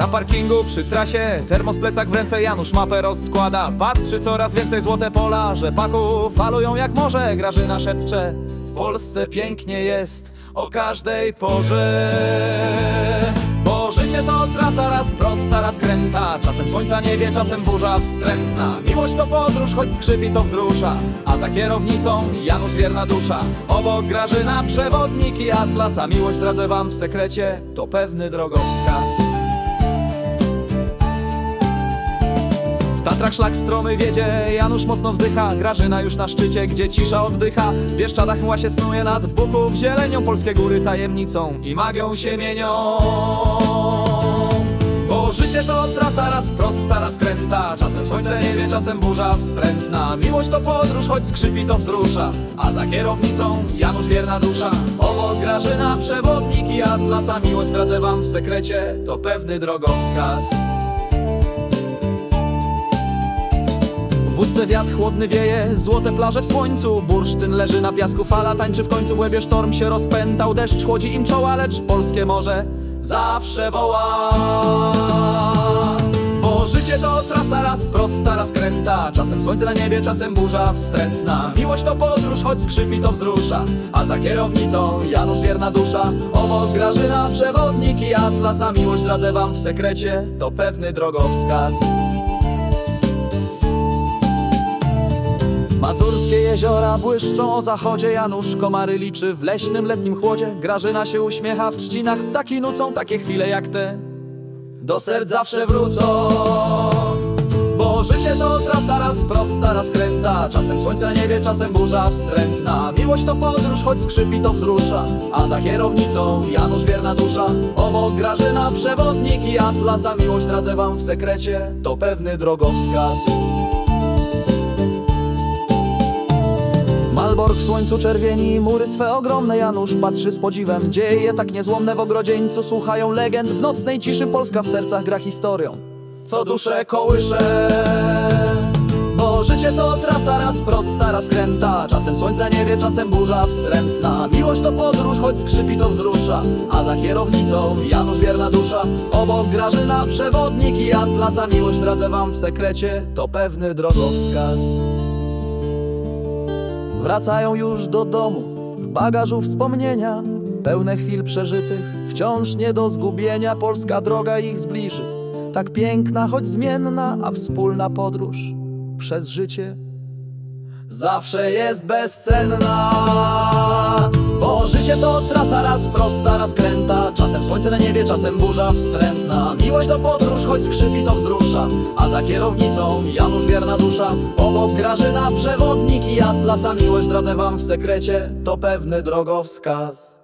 Na parkingu przy trasie, termos plecak w ręce, Janusz mapę rozskłada. Patrzy coraz więcej złote pola, rzepaków falują jak morze. Grażyna szepcze: w Polsce pięknie jest o każdej porze. Bo życie to trasa, raz prosta, raz kręta. Czasem słońca nie wie, czasem burza wstrętna. Miłość to podróż, choć skrzypi to wzrusza. A za kierownicą Janusz wierna dusza. Obok Grażyna przewodnik i atlas. A miłość, zdradzę wam w sekrecie, to pewny drogowskaz. W Tatrach szlak stromy wiedzie, Janusz mocno wzdycha. Grażyna już na szczycie, gdzie cisza oddycha. W Bieszczadach mgła się snuje nad Buków zielenią. Polskie góry tajemnicą i magią się mienią. Bo życie to trasa, raz prosta, raz kręta. Czasem słońce nie wie, czasem burza wstrętna. Miłość to podróż, choć skrzypi to wzrusza. A za kierownicą Janusz wierna dusza. Obok Grażyna przewodnik i atlas. A miłość, zdradzę wam w sekrecie, to pewny drogowskaz. W wózce wiatr chłodny wieje, złote plaże w słońcu. Bursztyn leży na piasku, fala tańczy w końcu. W łebie sztorm się rozpętał, deszcz chłodzi im czoła. Lecz polskie morze zawsze woła. Bo życie to trasa, raz prosta, raz kręta. Czasem słońce na niebie, czasem burza wstrętna. Miłość to podróż, choć skrzypi to wzrusza. A za kierownicą Janusz wierna dusza. Obok Grażyna przewodnik i atlas. A miłość, zdradzę wam w sekrecie, to pewny drogowskaz. Mazurskie jeziora błyszczą o zachodzie. Janusz komary liczy w leśnym letnim chłodzie. Grażyna się uśmiecha w trzcinach, ptaki nucą. Takie chwile jak te do serc zawsze wrócą. Bo życie to trasa, raz prosta, raz kręta. Czasem słońce na niebie, czasem burza wstrętna. Miłość to podróż, choć skrzypi to wzrusza. A za kierownicą Janusz wierna dusza. Obok Grażyna przewodnik i atlas. A miłość, zdradzę wam w sekrecie, to pewny drogowskaz. Malbork w słońcu czerwieni, mury swe ogromne. Janusz patrzy z podziwem, dzieje tak niezłomne w ogrodzieńcu. Słuchają legend, w nocnej ciszy Polska w sercach gra historią, co duszę kołysze. Bo życie to trasa, raz prosta, raz kręta. Czasem słońca nie wie, czasem burza wstrętna. Miłość to podróż, choć skrzypi to wzrusza. A za kierownicą Janusz wierna dusza. Obok Grażyna przewodnik i atlas. A miłość, zdradzę wam w sekrecie, to pewny drogowskaz. Wracają już do domu, w bagażu wspomnienia, pełne chwil przeżytych, wciąż nie do zgubienia. Polska droga ich zbliży, tak piękna, choć zmienna, a wspólna podróż przez życie zawsze jest bezcenna. Bo życie to trasa, raz prosta, raz kręta. Czasem słońce na niebie, czasem burza wstrętna. Miłość to podróż, choć skrzypi to wzrusza. A za kierownicą Janusz wierna dusza. Obok Grażyna przewodnik i atlas. A miłość, zdradzę wam w sekrecie, to pewny drogowskaz.